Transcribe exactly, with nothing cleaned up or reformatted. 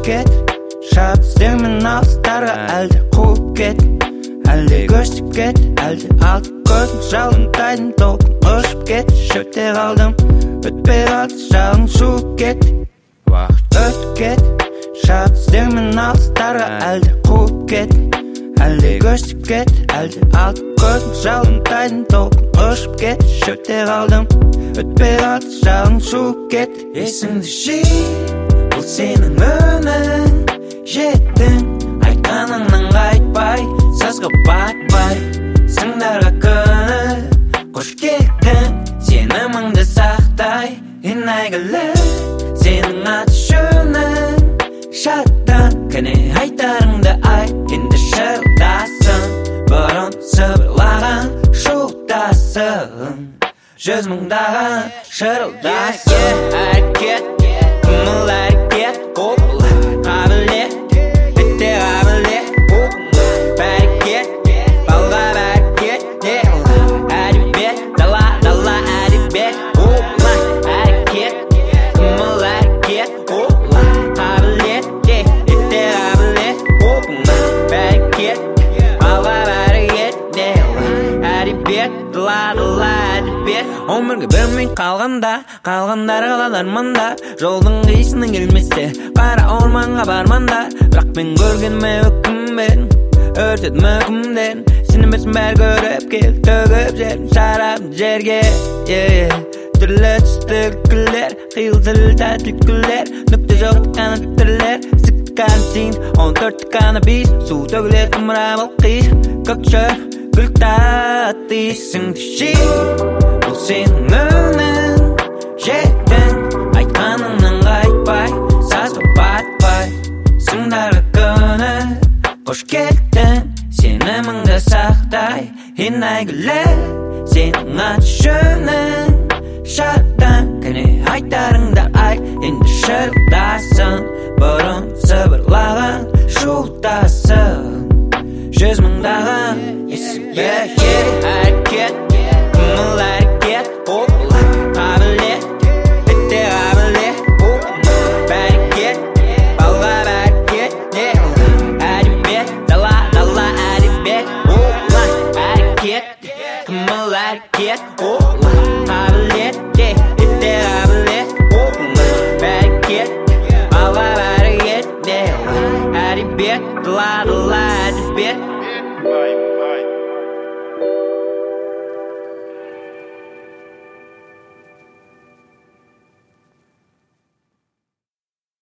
кет, шат іздермен алыстарға, әлде қуып кет, әлде көшіп кет, әлде алты көзім жалындайдың толқын ұшып кет. Шөпте қалдым, өтпей қалды жалын суып кет. Уақыт өтіп кет, шат іздермен алыстарға, әлде қуып кет, әлде көшіп кет, әлде алты көзім жалындайдың толқын ұшып кет. Шөпте қалдым, өтпей қалды жалын суып кет. Есіңді жи, бұл сенің өмірің, жеттің айтқаныңнан қайтпай, сазға батпай, сыңдарға көніп қош кеттің, сеніміңді сақтай. Ең әйгілі сенің аты жөнің шаттан, кәне айтарыңды айт, енді шырылдасың, бұрын сыбырлаған шуылдасың, жүз мыңдаған шырылдасың. Әрекет, қимыл әрекет, қопыл қабілет, бітте қабілет, бәрекет, балға бәрекет, әдебиет, дала, дала әдебиет. Әрекет, қимыл әрекет, қабілет, бітте қабілет, бәрекет, балға бәрекет, әдебиет, дала, дала әдебиет. Өмірге бермей қалғанда, қалғандар қалар арманда, жолдың қисының келместе қара орманға барманда. Бірақ мен көргеніме өкінбедім, өртедім өкімдерін, сенімбесін бәрі көріп кел, төгіп жерім шарабын жерге. Түрлі түсті күлкілер, қиыл тіл тәтіл күлер, нүкте жоқ қана түрлер, сікті карантин, он төртті каннабис, су төгілер қымыра балқи, көкші гүл тәтті. Есіңді жи, бұл сенің өмірің, жеттің айтқаныңнан қайтпай, сазға батпай, сыңдарға көніп қош кеттің, сеніміңді сақтай. Ең әйгілі сенің аты жөнің шаттан, кәне айтарыңды айт, енді шырылдасың, бұрын сыбырлаған шуылдасың, жүз мыңдаған есіңде. Әрекет, қимыл әрекет, қабілет, бітте қабілет, бәрекет, балға бәрекет, әдебиет, дала, дала әдебиет. Әрекет, қимыл әрекет, қабілет, бітте қабілет, бәрекет, балға бәрекет, әдебиет, дала, дала әдебиет.